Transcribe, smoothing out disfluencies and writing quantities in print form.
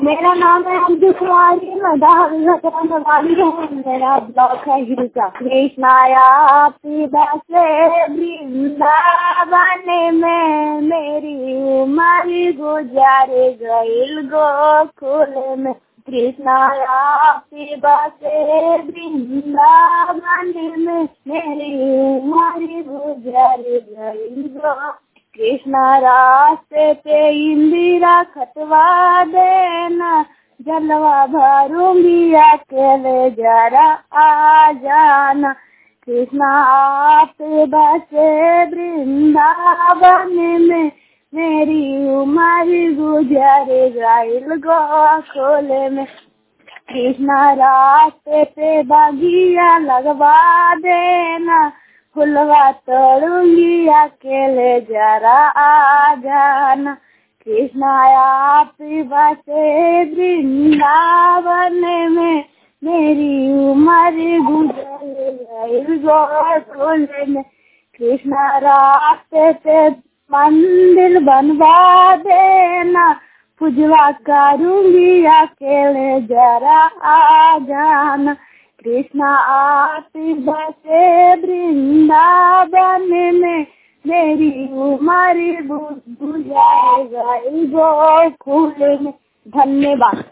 मेरा नाम है अंजू कुमारी, मैं वाली हूँ। मेरा ब्लॉक है गिरिजा। कृष्णाया पिबसे वृंदावन में मेरी उम्र गुजारे गईल गोकुल में। कृष्णाया पिबसे वृंदावन में मेरी उम्र गुजारे गईल गोकुल। कृष्णा रास्ते पे इंदिरा खतवा देना, जलवा भरूंगी अकेले जरा आ जाना। कृष्णा आप बसे वृंदावन में मेरी उम्र गुजारे गईल गोकुल में। कृष्णा रास्ते पे बगिया लगवा देना, फुलवा तोड़ूंगी अकेले जरा आ जाना। कृष्णा आप बसे वृंदावन में मेरी उम्र गुजर गई गोकुल में। कृष्णा रास्ते पे मंदिर बनवा देना, पूजवा करूंगी अकेले जरा आ जाना। कृष्णा आप बसे वृंदावन में मेरी उम्र गुजारे गई गोकुल में। धन्यवाद।